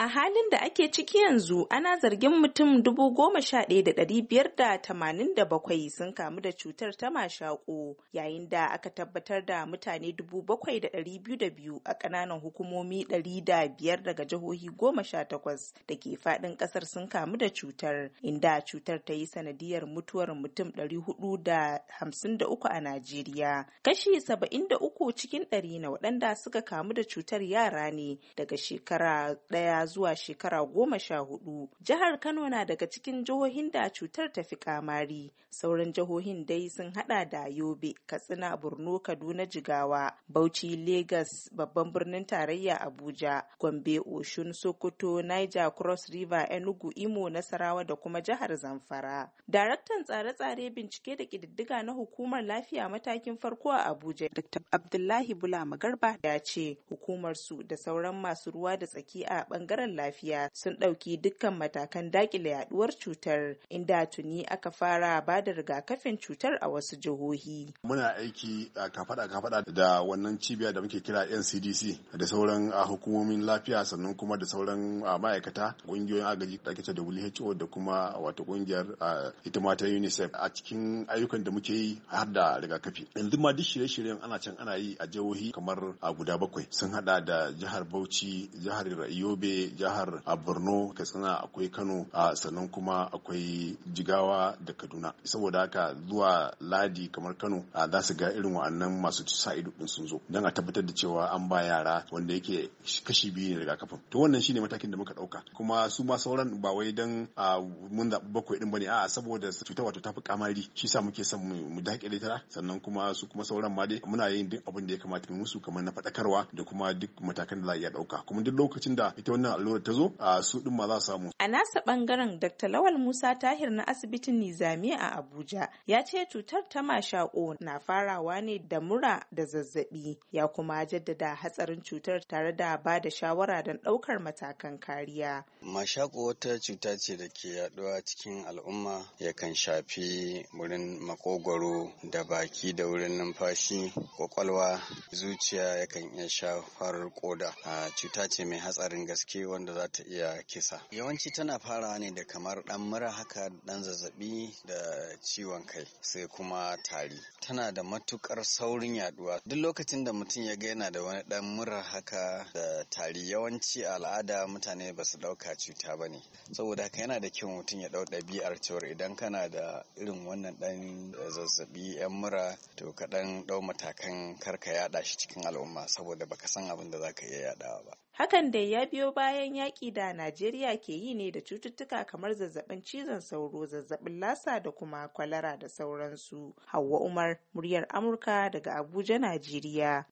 A halin da ake ciki yanzu ana zargin mutum 11,587 sun kamu da cutar ta mashaƙo, yayin da aka tabbatar da mutane 7,202 a ƙananan hukumomi 105 daga jihohi 18 da ke faɗin ƙasar sun kamu da cutar, inda cutar ta yi sanadiyar mutuwar mutum 453 a Najeriya. Kashi 73 cikin 100 na waɗanda suka kamu da cutar yara ne daga shekara ɗaya zuwa shekara 14. Jihar Kano na daga cikin jihohin da cutar ta fi kamari. Sauran jihohin dai sun hada da Yobe, Katsina, Borno, Kaduna, Jigawa, Bauchi, Lagos, babban birnin tarayya Abuja, Gombe, Oshun, Sokoto, Niger, Cross River, Enugu, Imo, Nasarawa da kuma jihar Zamfara. Daraktan tsare-tsare, bincike da ƙididdiga na hukumar lafiya matakin farko a Abuja, Dr. Abdullahi Bula Magarba ya ce hukumar su da sauran masu ruwa da tsaki a bangaren lafiya sun ɗauki dukkan matakan dakile yaduwar cutar, inda tuni aka fara ba da rigakafin cutar a wasu jihohi. Muna aiki a kafada da wannan cibiya da muke kira NCDC da sauran hukumomin lafiya, sannan kuma da sauran ma'aikata, ƙungiyoyin agaji da ake ce WHO da kuma wato ƙungiyar ita ma ta UNICEF a cikin ayyukan da muke yi har da rigakafi. Yanzu ma duk shirye-shiryen ana yi a jihohi kamar guda 7 sun hada da jihar Bauchi, jihar Yobe, jihar Borno, Katsina, akwai Kano, sannan kuma akwai Jigawa da Kaduna. Saboda haka zuwa Ladi kamar Kano za su ga irin wa'annan masu sa ido din sun zo don a tabbatar da cewa an ba yara wanda yake kashi 2 ne rigakafin. To wannan shine matakin da muka dauka. Kuma su ma sauran ba wai dan mun zaɓi 7 din bane, a'a saboda cutar wato tafi kamari, shi sa muke son mu dakile ta, sannan kuma su kuma sauran ma dai muna yin duk abin da ya kamata mu musu, kamar na faɗakarwa da kuma duk matakan da za a iya dauka. Kuma duk lokacin da ita wannan allura ta zo su din ma za su samu. A nasa bangaren Dr. Lawal Musa Tahir na asibitin Nizami a Abuja ya ce cutar ta mashaƙo na farawa ne da mura da zazzabi, ya kuma jaddada hatsarin cutar tare da ba da shawara don ɗaukar matakan kariya. Mashaƙo wata cuta ce da ke yaduwa cikin al'umma, yakan shafi wurin makogwaro da baki da wurin numfashi, kwakwalwa, zuciya, yakan iya shafar koda. Cuta ce mai hatsarin gaske wanda za ta iya kisa. Yawanci tana farawa ne da kamar dan mura haka, dan zazzabi da ciwon kai, sai kuma tari. Tana da matukar saurin yaduwa. Duk lokacin da mutum ya ga yana da wani dan mura haka da tari, yawanci al'ada mutane ba su dauka cuta bane. Saboda haka yana da kyau mutum ya dau ɗabi'ar cewa idan kana da irin wannan dan zazzabi, yan mura, to ka dan dau matakan karka yada shi cikin al'umma, saboda baka san abin da zaka iya yadawa ba. Hakan dai ya biyo bayan yaƙi da Najeriya ke yi ne da cututtuka kamar zazzabin cizon sauro, zazzabin lasa da kuma kwalara da sauransu. Hauwa Umar, muryar Amurka daga Abuja, Najeriya.